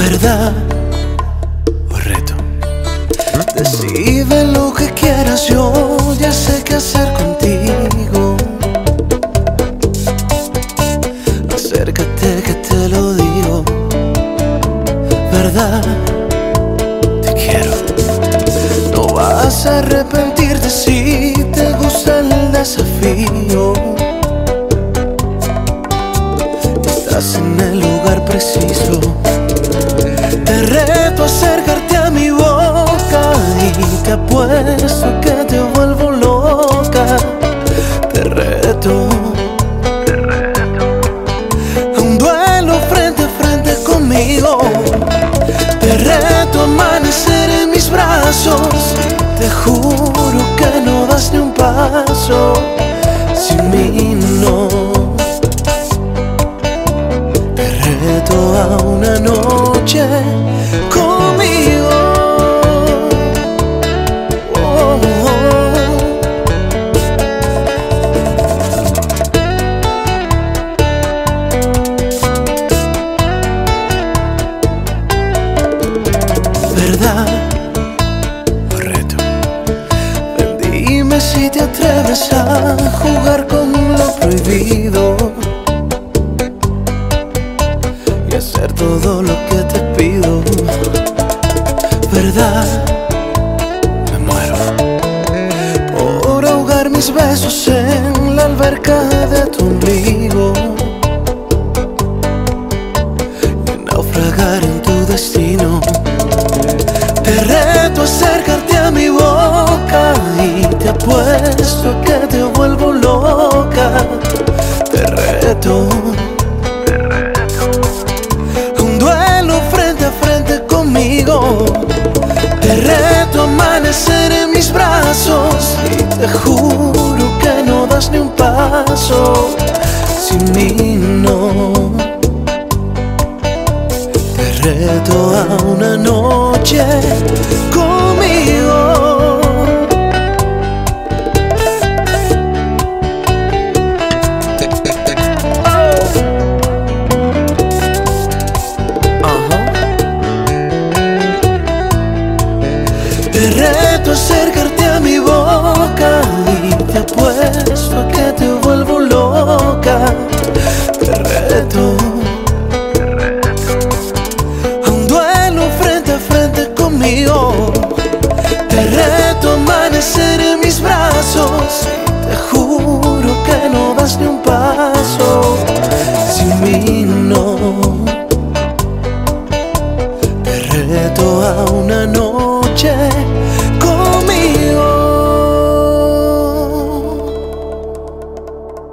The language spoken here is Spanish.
¿Verdad o reto? Decide lo que quieras, yo ya sé qué hacer contigo. Acércate que te lo digo. ¿Verdad? Te quiero. No vas a arrepentirte si te gusta el desafío. Estás en el lugar preciso. Te reto a acercarte a mi boca y te apuesto que te vuelvo loca. Te reto a un duelo frente a frente conmigo. Te reto a amanecer en mis brazos. Te juro que no das ni un paso sin mí, no. Te reto a una noche conmigo. Oh, oh. ¿Verdad o reto? Dime si te atreves a jugar con lo prohibido y hacer todo lo que te pido. ¿Verdad? Me muero por ahogar mis besos en la alberca de tu ombligo y naufragar en tu destino. Te reto a acercarte a mi boca y te apuesto que te vuelvo loca. Te reto a un duelo frente a frente conmigo. Te reto a amanecer en mis brazos y te juro que no das ni un paso sin mí, no. Te reto a una noche conmigo. Te reto a acercarte a mi boca y te apuesto a que te vuelvo loca. Te reto a un duelo frente a frente conmigo. Te reto a amanecer